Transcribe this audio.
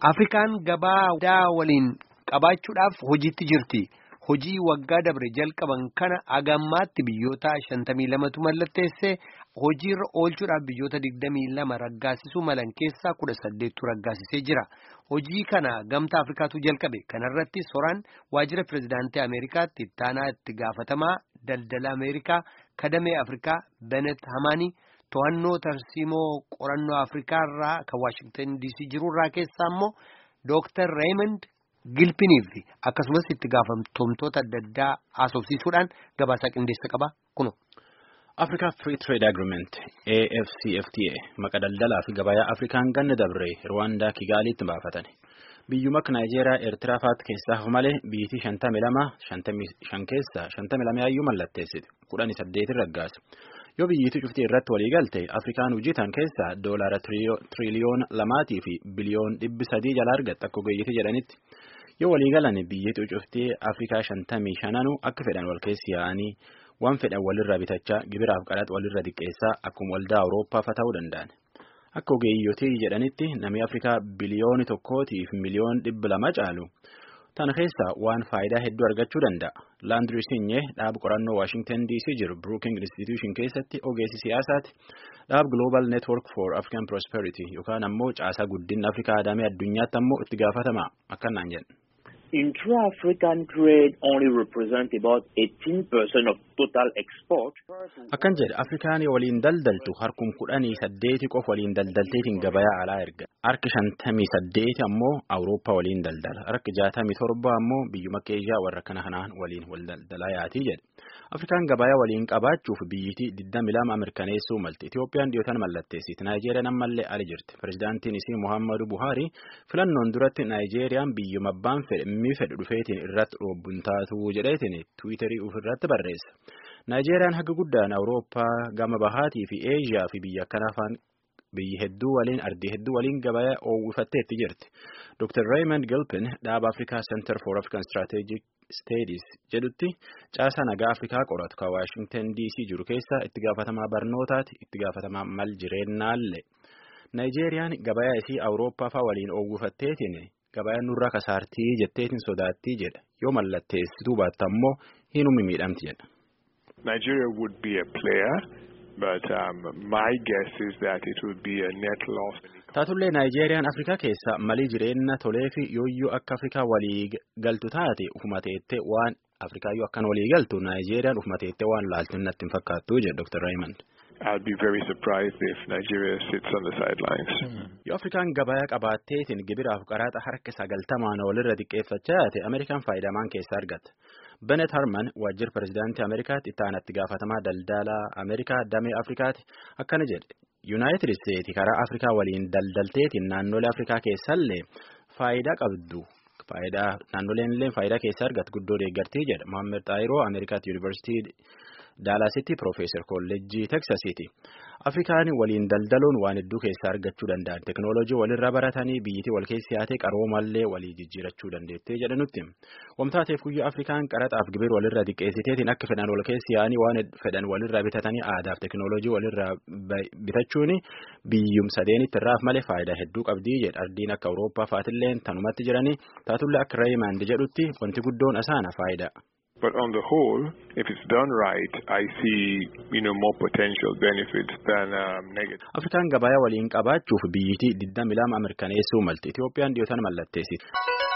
Afrikaan gabaa waliin qabaachuudhaaf hojiitti jirti. Hojii waggaa dabre jalqaban kana agammaatti biyyoota 52tu mallatteesse hojiirra oolchuudhaaf biyyoota 22 raggaasisuu malan keessaa 18tu raggaasisee jira. Hojii kana gamtaa Afrikaatu jalqabe. Kanarratti soraan waajjira pirezidaantii Ameerikaatti ittaanaa itti gaafatamaa daldala Ameerikaa kadamee Afrikaa Benet Hamaanii to'annoo tarsiimoo qorannoo Afrikaa irraa kan Waashingtan DC jirurraa keessaa immoo Dr. Raymond Gilpiniif akkasumas itti gaafatamtoota adda addaa haasofsiisuudhaan gabaasa qindeessa qaba kuno. Africa Free Trade Agreement AFCFTA maqaa daldalaa fi gabayaa Afrikaan ganna dabre Rwanda Kigaaliitti baafatan. Biyyuma Naayijeeriyaa Eertiraa fa'aatti keessaa malee biyyi 55 keessaa 52 ayyuu mallatteessite 18 raggaase. Yoo biyyiitu cuftii irratti walii galte Afrikaan hojjetan keessaa doolaara tiriliyoona 2 fi biliyoon 300 jala argatta akka ogeeyyii jedhanitti. Yoo walii galan biyyiitu cuftii Afrikaa 55 akka fedhan wal keessi yaa'anii waan fedhan walirraa bitachaa gibiraaf qaraxa walirra diqqeessaa akkuma waldaa Awurooppaa fa ta'uu danda'an. Akka ogeeyyotii jedhanitti namni Afrikaa biliyooni 1 fi miliyoon 200 caalu. Tana keessaa waan faayidaa hedduu argachuu danda'a. Landry Sinye dhaab qorannoo Washington DC jiru Brookings Institution keessatti ogeessi siyaasaati. Dhaab Global Network for African Prosperity yookaan ammoo caasaa guddina Afrikaa adamee addunyaatti ammoo itti gaafatama akkanaan jedhan. Intra-African trade only represents about 18% of total export. Akkan jedhe Afrikaan waliin daldaltu harkum 18 qof waliin daldalteetiin gabayaa alaa erga. Harki 58 ammoo Awurooppaa waliin daldala. Harki 67 ammoo biyyuma Eeshiyaa warra kanaan waliin wal daldalaa yaati jedhe. Afrikaan gabayaa waliin qabaachuuf biyyiti 22 mirkaneessuu malti. Itoophiyaan dhiyootan mallatteessiti. Naayijeeriyaan ammallee ali jirti. Pirezidaantiin isii Muhammadu Buhari filannoon duratti Naayijeeriyaan biyyuma abbaan fedhu dhufeetiin irratti dhoobbuun taatu jedheetiin Tiwiiterii ofirratti barreessa. Naayijeeriyaan haga guddaan Awurooppaa gama bahaatii fi Eeshiyaa fi biyya kanafaan biyyi hedduu waliin ardii hedduu waliin gabayaa oowwifatteetti jirti. Dr. Raymond Gilpin dhaaba Africa Center for African Strategic Studies jedhutti caasaa nagaa Afrikaa qoratu kan Washington DC jiru keessa itti gaafatamaa barnootaati itti gaafatamaa mal jireennaallee. Naayijeeriyaan gabayaa isii Awurooppaa fa'aa waliin oowwifatteetiin gabayaan nurraa kasaartii jetteetiin sodaattii jedha. Yoo mallatteessituu baatta ammoo hinummi miidhamti jedha. Nigeria would be a player, but my guess is that it would be a net loss. Taatullee Naayijeeriyaan Afrikaa keessa malii jireenya tolee fi yooyyuu akka Afrikaa walii galtu taate ufuma teettee waan Afrikaa yoo akkan walii galtu Naayijeeriyaan ufuma teettee waan laaltu natti hin fakkaattu jedha Dr. Raymond. I'd be very surprised if Nigeria sits on the sidelines. Yoo Afrikaan gabayaa qabaatteetiin gibiraaf qaraxa harka 90 walirra diqqeeffachaa yaate Ameerikaan faayidamaan keessa argata. Benet Harman waajjira pirezidaantii Ameerikaatti itti gaafatamaa daldalaa Ameerikaa damee Afrikaati akkana jedhe. United States karaa Afrikaa waliin daldalteetiin naannolee Afrikaa keessallee faayidaa qabdu. Naannoleen faayidaa keessa argatu guddoo deeggartii jedha. Mohammed Taayiroo Ameerikaatti Yuunivarsiitii Daalaasitti Profeesar Kolleejjii Teksasiiti. Afrikaan waliin daldaloon waan hedduu keessaa argachuu danda'an. Teknooloojii walirraa baratanii biyyatti wal keessi yaate qaroomallee walii jijjiirachuu dandeettee jedhanutti. Wamtaateef guyyaa Afrikaan qaraxaaf gibir walirraa diqqeessiteetiin akka fedhan wal keessi yaa'anii waan fedhan walirraa bitatanii aadaaf teknooloojii walirraa bitachuun biyyum sadeenitti irraaf malee faayidaa hedduu qabdii jedha. Ardiin akka Awurooppaa fa'aatillee tanumatti jiranii taatullee akka Raymond jedhutti wanti guddoon asaana faayidaa. But on the whole, if it's done right, I see, more potential benefits than negative. Afrikaan gabayaa waliin qabaachuuf biyyiti 22 mirkaneessuu malti. Itoophiyaan dhiyootan mallatteessiti.